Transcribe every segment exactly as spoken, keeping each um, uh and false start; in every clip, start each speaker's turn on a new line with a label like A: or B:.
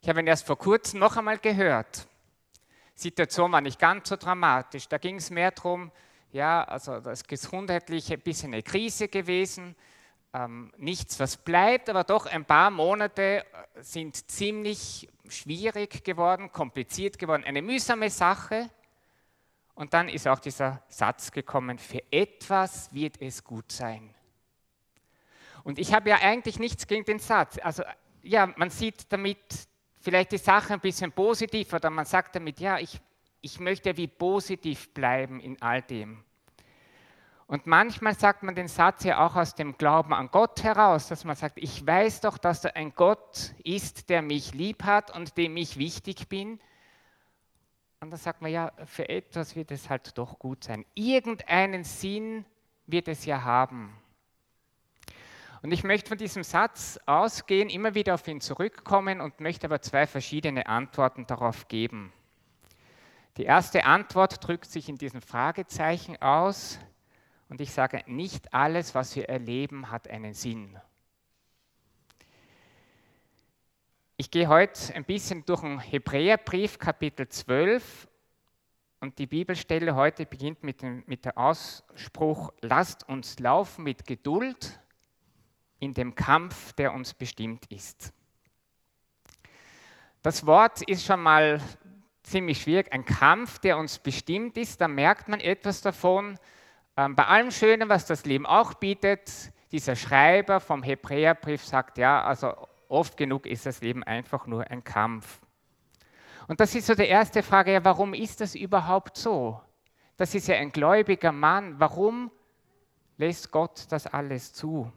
A: Ich habe ihn erst vor kurzem noch einmal gehört. Die Situation war nicht ganz so dramatisch. Da ging es mehr darum, ja, also das Gesundheitliche ein bisschen eine Krise gewesen. Ähm, nichts, was bleibt, aber doch ein paar Monate sind ziemlich schwierig geworden, kompliziert geworden, eine mühsame Sache. Und dann ist auch dieser Satz gekommen, für etwas wird es gut sein. Und ich habe ja eigentlich nichts gegen den Satz. Also ja, man sieht damit vielleicht die Sache ein bisschen positiv oder man sagt damit, ja, ich, ich möchte wie positiv bleiben in all dem. Und manchmal sagt man den Satz ja auch aus dem Glauben an Gott heraus, dass man sagt, ich weiß doch, dass da ein Gott ist, der mich lieb hat und dem ich wichtig bin. Und dann sagt man, ja, für etwas wird es halt doch gut sein. Irgendeinen Sinn wird es ja haben. Und ich möchte von diesem Satz ausgehen, immer wieder auf ihn zurückkommen und möchte aber zwei verschiedene Antworten darauf geben. Die erste Antwort drückt sich in diesem Fragezeichen aus und ich sage, nicht alles, was wir erleben, hat einen Sinn. Ich gehe heute ein bisschen durch den Hebräerbrief, Kapitel zwölf, und die Bibelstelle heute beginnt mit dem mit der Ausspruch, lasst uns laufen mit Geduld in dem Kampf, der uns bestimmt ist. Das Wort ist schon mal ziemlich schwierig, ein Kampf, der uns bestimmt ist, da merkt man etwas davon. Ähm, bei allem Schönen, was das Leben auch bietet, dieser Schreiber vom Hebräerbrief sagt, ja, also oft genug ist das Leben einfach nur ein Kampf. Und das ist so die erste Frage, ja, warum ist das überhaupt so? Das ist ja ein gläubiger Mann, warum lässt Gott das alles zu?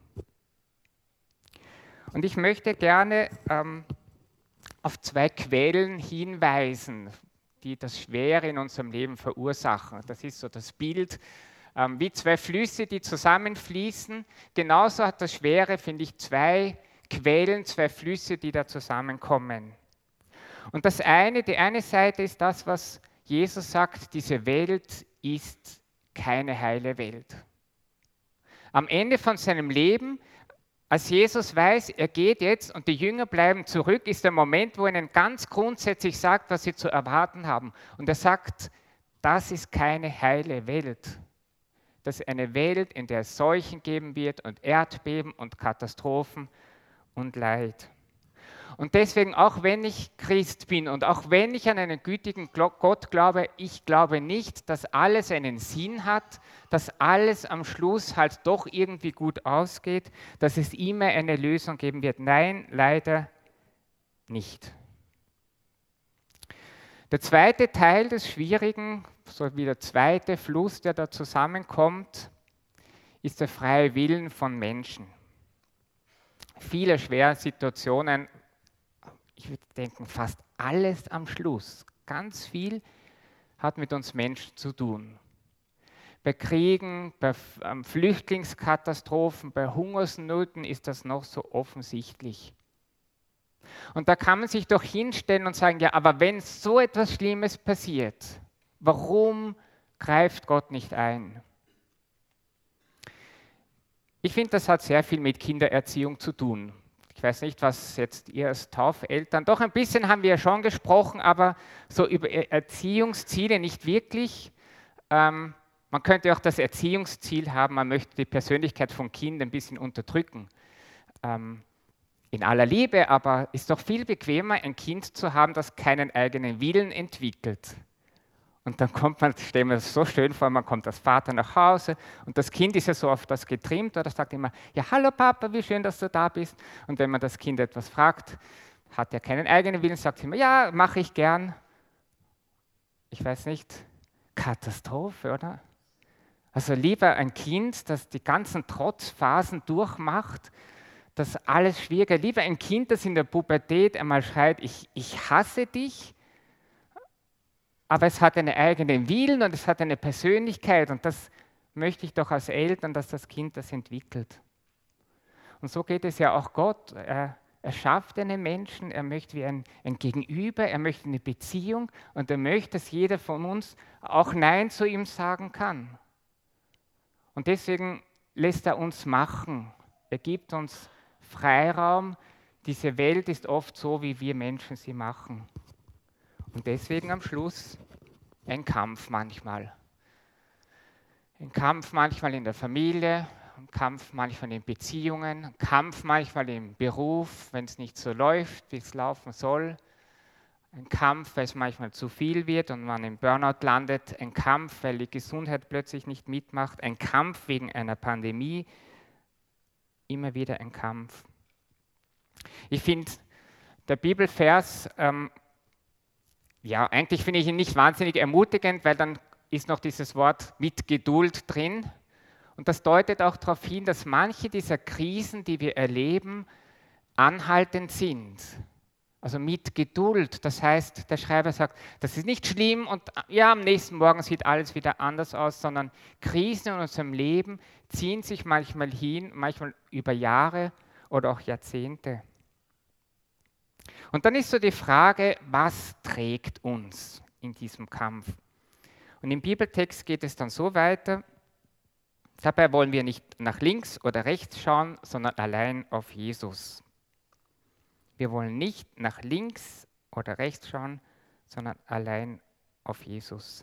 A: Und ich möchte gerne ähm, auf zwei Quellen hinweisen, die das Schwere in unserem Leben verursachen. Das ist so das Bild, ähm, wie zwei Flüsse, die zusammenfließen. Genauso hat das Schwere, finde ich, zwei Quellen, zwei Flüsse, die da zusammenkommen. Und das eine, die eine Seite ist das, was Jesus sagt, diese Welt ist keine heile Welt. Am Ende von seinem Leben, als Jesus weiß, er geht jetzt und die Jünger bleiben zurück, ist der Moment, wo er ihnen ganz grundsätzlich sagt, was sie zu erwarten haben. Und er sagt, das ist keine heile Welt. Das ist eine Welt, in der es Seuchen geben wird und Erdbeben und Katastrophen und Leid. Und deswegen, auch wenn ich Christ bin und auch wenn ich an einen gütigen Gott glaube, ich glaube nicht, dass alles einen Sinn hat, dass alles am Schluss halt doch irgendwie gut ausgeht, dass es immer eine Lösung geben wird. Nein, leider nicht. Der zweite Teil des Schwierigen, so wie der zweite Fluss, der da zusammenkommt, ist der freie Willen von Menschen. Viele schwere Situationen, ich würde denken, fast alles am Schluss, ganz viel hat mit uns Menschen zu tun. Bei Kriegen, bei Flüchtlingskatastrophen, bei Hungersnöten ist das noch so offensichtlich. Und da kann man sich doch hinstellen und sagen, ja, aber wenn so etwas Schlimmes passiert, warum greift Gott nicht ein? Ich finde, das hat sehr viel mit Kindererziehung zu tun. Ich weiß nicht, was jetzt ihr als Taufeltern, doch ein bisschen haben wir ja schon gesprochen, aber so über Erziehungsziele nicht wirklich. Ähm, man könnte auch das Erziehungsziel haben, man möchte die Persönlichkeit von Kindern ein bisschen unterdrücken. Ähm, in aller Liebe, aber ist doch viel bequemer, ein Kind zu haben, das keinen eigenen Willen entwickelt. Und dann kommt man, stellen wir das so schön vor, man kommt als Vater nach Hause und das Kind ist ja so auf das getrimmt oder sagt immer, ja, hallo Papa, wie schön, dass du da bist. Und wenn man das Kind etwas fragt, hat er keinen eigenen Willen, sagt immer, ja, mache ich gern. Ich weiß nicht, Katastrophe, oder? Also lieber ein Kind, das die ganzen Trotzphasen durchmacht, das alles schwieriger, lieber ein Kind, das in der Pubertät einmal schreit, ich, ich hasse dich, aber es hat einen eigenen Willen und es hat eine Persönlichkeit und das möchte ich doch als Eltern, dass das Kind das entwickelt. Und so geht es ja auch Gott. Er, er schafft einen Menschen, er möchte wie ein, ein Gegenüber, er möchte eine Beziehung und er möchte, dass jeder von uns auch Nein zu ihm sagen kann. Und deswegen lässt er uns machen. Er gibt uns Freiraum, diese Welt ist oft so, wie wir Menschen sie machen. Und deswegen am Schluss ein Kampf manchmal. Ein Kampf manchmal in der Familie, ein Kampf manchmal in Beziehungen, ein Kampf manchmal im Beruf, wenn es nicht so läuft, wie es laufen soll. Ein Kampf, weil es manchmal zu viel wird und man im Burnout landet. Ein Kampf, weil die Gesundheit plötzlich nicht mitmacht. Ein Kampf wegen einer Pandemie. Immer wieder ein Kampf. Ich finde, der Bibelvers, ähm, ja, eigentlich finde ich ihn nicht wahnsinnig ermutigend, weil dann ist noch dieses Wort mit Geduld drin. Und das deutet auch darauf hin, dass manche dieser Krisen, die wir erleben, anhaltend sind. Also mit Geduld. Das heißt, der Schreiber sagt, das ist nicht schlimm und ja, am nächsten Morgen sieht alles wieder anders aus, sondern Krisen in unserem Leben ziehen sich manchmal hin, manchmal über Jahre oder auch Jahrzehnte. Und dann ist so die Frage, was trägt uns in diesem Kampf? Und im Bibeltext geht es dann so weiter, dabei wollen wir nicht nach links oder rechts schauen, sondern allein auf Jesus. Wir wollen nicht nach links oder rechts schauen, sondern allein auf Jesus.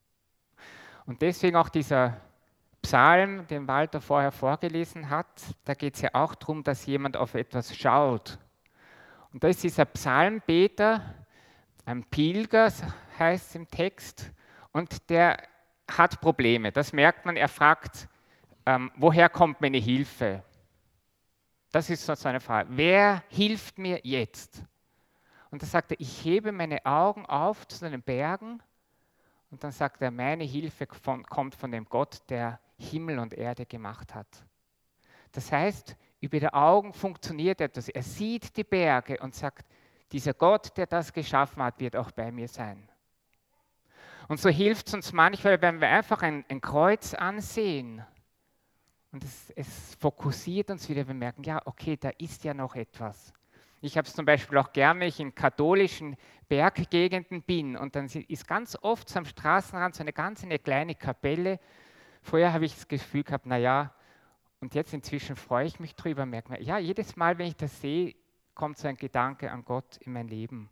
A: Und deswegen auch dieser Psalm, den Walter vorher vorgelesen hat, da geht es ja auch darum, dass jemand auf etwas schaut. Und da ist dieser Psalmbeter, ein Pilger heißt es im Text, und der hat Probleme. Das merkt man, er fragt, ähm, woher kommt meine Hilfe? Das ist so seine Frage. Wer hilft mir jetzt? Und da sagt er, ich hebe meine Augen auf zu den Bergen. Und dann sagt er, meine Hilfe von, kommt von dem Gott, der Himmel und Erde gemacht hat. Das heißt, über die Augen funktioniert etwas. Er sieht die Berge und sagt, dieser Gott, der das geschaffen hat, wird auch bei mir sein. Und so hilft es uns manchmal, wenn wir einfach ein, ein Kreuz ansehen. Und es, es fokussiert uns wieder, wir merken, ja, okay, da ist ja noch etwas. Ich habe es zum Beispiel auch gerne, wenn ich in katholischen Berggegenden bin und dann ist ganz oft so am Straßenrand so eine ganz eine kleine Kapelle. Früher habe ich das Gefühl gehabt, naja, und jetzt inzwischen freue ich mich drüber, merke mir, ja, jedes Mal, wenn ich das sehe, kommt so ein Gedanke an Gott in mein Leben.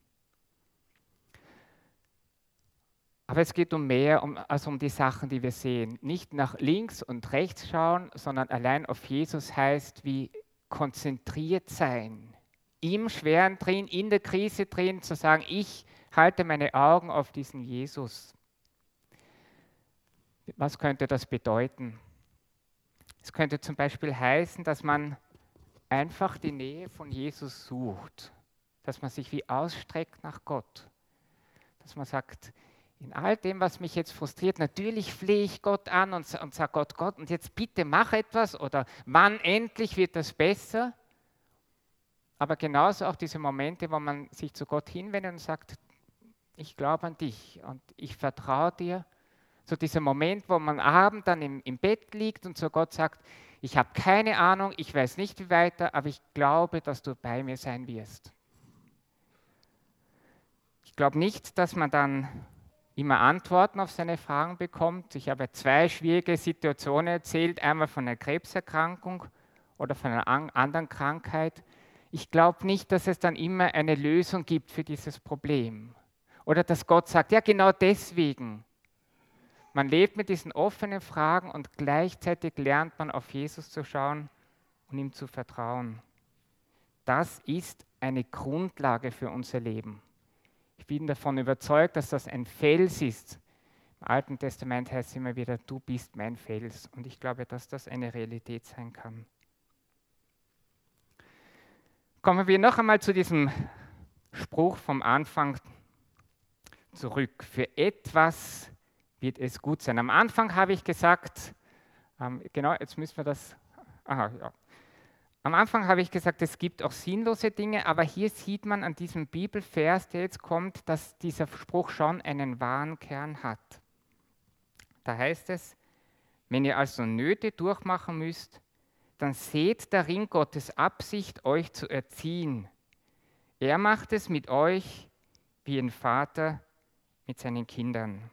A: Aber es geht um mehr um, als um die Sachen, die wir sehen. Nicht nach links und rechts schauen, sondern allein auf Jesus heißt wie konzentriert sein. Im Schweren drin, in der Krise drin, zu sagen, ich halte meine Augen auf diesen Jesus. Was könnte das bedeuten? Es könnte zum Beispiel heißen, dass man einfach die Nähe von Jesus sucht. Dass man sich wie ausstreckt nach Gott. Dass man sagt, in all dem, was mich jetzt frustriert, natürlich flehe ich Gott an und, und sage Gott, Gott, und jetzt bitte mach etwas oder wann endlich wird das besser? Aber genauso auch diese Momente, wo man sich zu Gott hinwendet und sagt, ich glaube an dich und ich vertraue dir. So dieser Moment, wo man abends dann im, im Bett liegt und zu Gott sagt, ich habe keine Ahnung, ich weiß nicht wie weiter, aber ich glaube, dass du bei mir sein wirst. Ich glaube nicht, dass man dann immer Antworten auf seine Fragen bekommt. Ich habe zwei schwierige Situationen erzählt, einmal von einer Krebserkrankung oder von einer anderen Krankheit. Ich glaube nicht, dass es dann immer eine Lösung gibt für dieses Problem. Oder dass Gott sagt, ja genau deswegen. Man lebt mit diesen offenen Fragen und gleichzeitig lernt man auf Jesus zu schauen und ihm zu vertrauen. Das ist eine Grundlage für unser Leben. Ich bin davon überzeugt, dass das ein Fels ist. Im Alten Testament heißt es immer wieder, du bist mein Fels. Und ich glaube, dass das eine Realität sein kann. Kommen wir noch einmal zu diesem Spruch vom Anfang zurück. Für etwas wird es gut sein. Am Anfang habe ich gesagt, ähm, genau, jetzt müssen wir das, aha, ja. Am Anfang habe ich gesagt, es gibt auch sinnlose Dinge, aber hier sieht man an diesem Bibelvers, der jetzt kommt, dass dieser Spruch schon einen wahren Kern hat. Da heißt es, wenn ihr also Nöte durchmachen müsst, dann seht darin Gottes Absicht, euch zu erziehen. Er macht es mit euch wie ein Vater mit seinen Kindern.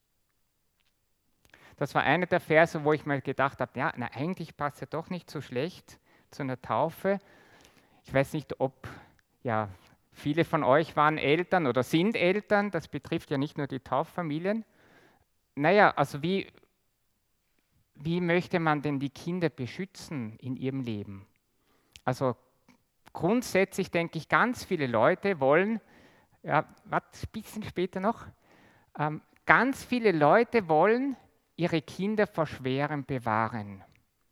A: Das war einer der Verse, wo ich mal gedacht habe, ja, na, eigentlich passt er doch nicht so schlecht zu einer Taufe. Ich weiß nicht, ob ja, viele von euch waren Eltern oder sind Eltern, das betrifft ja nicht nur die Tauffamilien. Naja, also wie, wie möchte man denn die Kinder beschützen in ihrem Leben? Also grundsätzlich denke ich, ganz viele Leute wollen, ja, warte, ein bisschen später noch, ähm, ganz viele Leute wollen ihre Kinder vor Schwerem bewahren.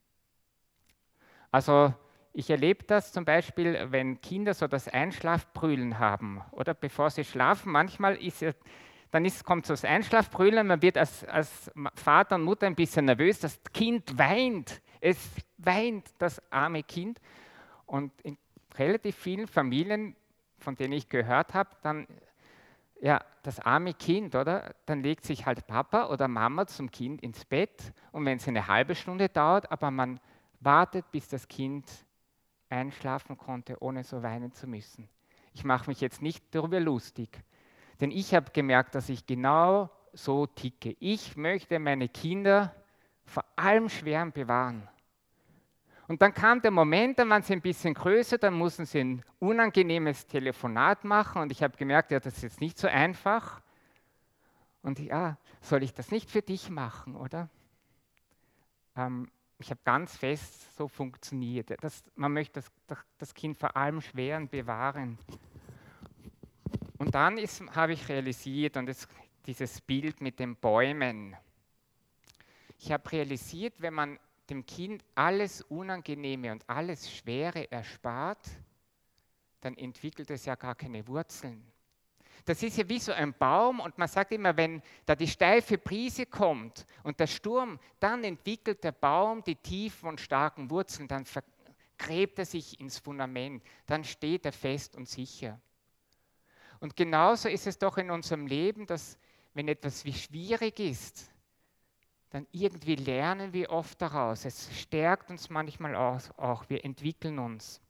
A: Also ich erlebe das zum Beispiel, wenn Kinder so das Einschlafbrüllen haben oder bevor sie schlafen, manchmal ist es, dann ist, kommt so das Einschlafbrüllen, man wird als, als Vater und Mutter ein bisschen nervös, das Kind weint, es weint, das arme Kind. Und in relativ vielen Familien, von denen ich gehört habe, dann, ja, das arme Kind, oder? Dann legt sich halt Papa oder Mama zum Kind ins Bett und wenn es eine halbe Stunde dauert, aber man wartet, bis das Kind einschlafen konnte, ohne so weinen zu müssen. Ich mache mich jetzt nicht darüber lustig, denn ich habe gemerkt, dass ich genau so ticke. Ich möchte meine Kinder vor allem Schweren bewahren. Und dann kam der Moment, dann waren sie ein bisschen größer, dann mussten sie ein unangenehmes Telefonat machen und ich habe gemerkt, ja, das ist jetzt nicht so einfach. Und ja, soll ich das nicht für dich machen, oder? Ähm, ich habe ganz fest so funktioniert. Das, man möchte das, das Kind vor allem Schweren bewahren. Und dann habe ich realisiert, und das, dieses Bild mit den Bäumen. Ich habe realisiert, wenn man dem Kind alles Unangenehme und alles Schwere erspart, dann entwickelt es ja gar keine Wurzeln. Das ist ja wie so ein Baum und man sagt immer, wenn da die steife Brise kommt und der Sturm, dann entwickelt der Baum die tiefen und starken Wurzeln, dann vergräbt er sich ins Fundament, dann steht er fest und sicher. Und genauso ist es doch in unserem Leben, dass wenn etwas wie schwierig ist, dann irgendwie lernen wir oft daraus. Es stärkt uns manchmal auch, wir entwickeln uns.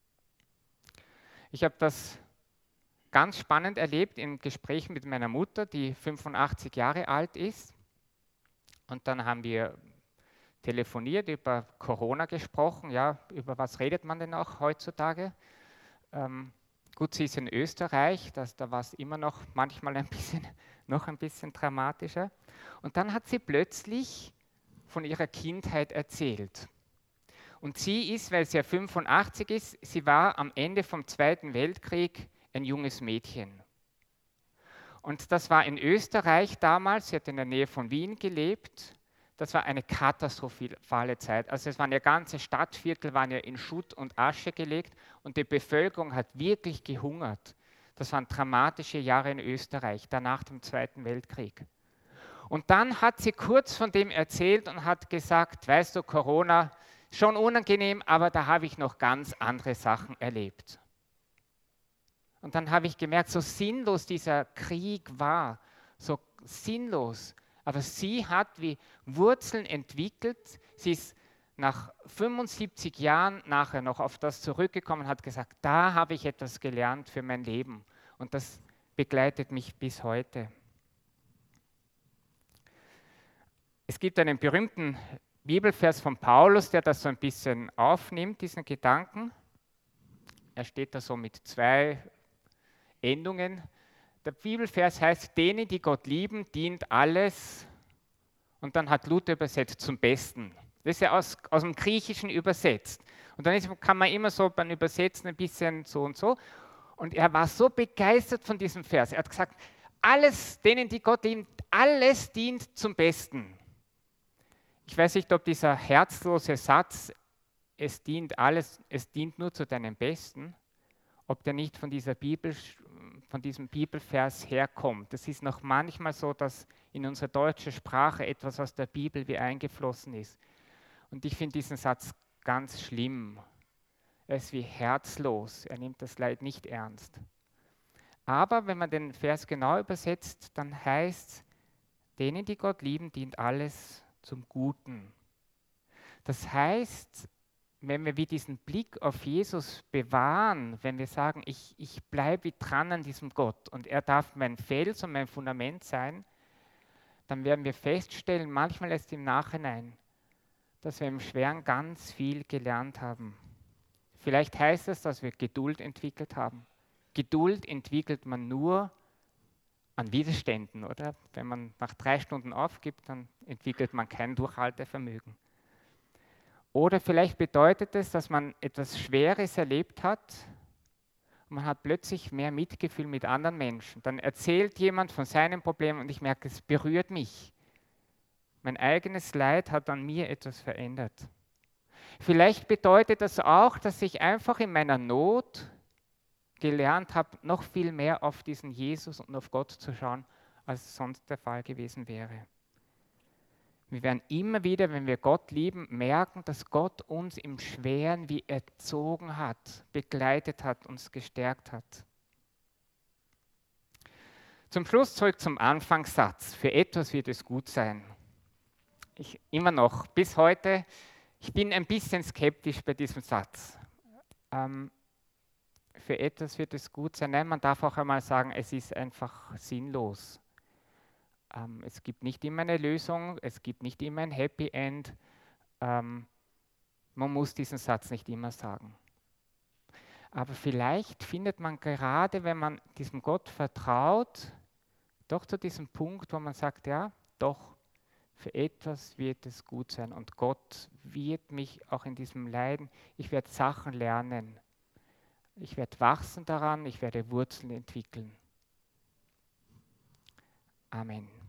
A: Ich habe das ganz spannend erlebt im Gespräch mit meiner Mutter, die fünfundachtzig Jahre alt ist. Und dann haben wir telefoniert, über Corona gesprochen. Ja, über was redet man denn auch heutzutage? Ähm, gut, sie ist in Österreich, das, da war es immer noch manchmal ein bisschen, noch ein bisschen dramatischer. Und dann hat sie plötzlich von ihrer Kindheit erzählt. Und sie ist, weil sie ja fünfundachtzig ist, sie war am Ende vom Zweiten Weltkrieg ein junges Mädchen. Und das war in Österreich damals, sie hat in der Nähe von Wien gelebt, das war eine katastrophale Zeit. Also es waren ja ganze Stadtviertel, waren ja in Schutt und Asche gelegt und die Bevölkerung hat wirklich gehungert. Das waren dramatische Jahre in Österreich, danach dem Zweiten Weltkrieg. Und dann hat sie kurz von dem erzählt und hat gesagt, weißt du, Corona, schon unangenehm, aber da habe ich noch ganz andere Sachen erlebt. Und dann habe ich gemerkt, so sinnlos dieser Krieg war, so sinnlos. Aber sie hat wie Wurzeln entwickelt. Sie ist nach fünfundsiebzig Jahren nachher noch auf das zurückgekommen und hat gesagt, da habe ich etwas gelernt für mein Leben. Und das begleitet mich bis heute. Es gibt einen berühmten Bibelvers von Paulus, der das so ein bisschen aufnimmt, diesen Gedanken. Er steht da so mit zwei Endungen. Der Bibelvers heißt, denen, die Gott lieben, dient alles. Und dann hat Luther übersetzt, zum Besten. Das ist ja aus, aus dem Griechischen übersetzt. Und dann ist, kann man immer so beim Übersetzen ein bisschen so und so. Und er war so begeistert von diesem Vers. Er hat gesagt, alles, denen, die Gott lieben, alles dient zum Besten. Ich weiß nicht, ob dieser herzlose Satz, es dient alles, es dient nur zu deinem Besten, ob der nicht von dieser Bibel, von diesem Bibelvers herkommt. Das ist noch manchmal so, dass in unserer deutschen Sprache etwas aus der Bibel wie eingeflossen ist. Und ich finde diesen Satz ganz schlimm. Er ist wie herzlos. Er nimmt das Leid nicht ernst. Aber wenn man den Vers genau übersetzt, dann heißt es, denen, die Gott lieben, dient alles zum Guten. Das heißt, wenn wir wie diesen Blick auf Jesus bewahren, wenn wir sagen, ich, ich bleibe dran an diesem Gott und er darf mein Fels und mein Fundament sein, dann werden wir feststellen, manchmal erst im Nachhinein, dass wir im Schweren ganz viel gelernt haben. Vielleicht heißt es, dass wir Geduld entwickelt haben. Geduld entwickelt man nur an Widerständen, oder? Wenn man nach drei Stunden aufgibt, dann entwickelt man kein Durchhaltevermögen. Oder vielleicht bedeutet es, dass man etwas Schweres erlebt hat und man hat plötzlich mehr Mitgefühl mit anderen Menschen. Dann erzählt jemand von seinem Problem und ich merke, es berührt mich. Mein eigenes Leid hat an mir etwas verändert. Vielleicht bedeutet das auch, dass ich einfach in meiner Not gelernt habe, noch viel mehr auf diesen Jesus und auf Gott zu schauen, als sonst der Fall gewesen wäre. Wir werden immer wieder, wenn wir Gott lieben, merken, dass Gott uns im Schweren wie erzogen hat, begleitet hat, uns gestärkt hat. Zum Schluss zurück zum Anfangssatz. Für etwas wird es gut sein. Ich immer noch, bis heute, ich bin ein bisschen skeptisch bei diesem Satz. Ähm, für etwas wird es gut sein. Nein, man darf auch einmal sagen, es ist einfach sinnlos. Ähm, es gibt nicht immer eine Lösung, es gibt nicht immer ein Happy End. Ähm, man muss diesen Satz nicht immer sagen. Aber vielleicht findet man gerade, wenn man diesem Gott vertraut, doch zu diesem Punkt, wo man sagt, ja, doch, für etwas wird es gut sein. Und Gott wird mich auch in diesem Leiden, ich werde Sachen lernen. Ich werde wachsen daran, ich werde Wurzeln entwickeln. Amen.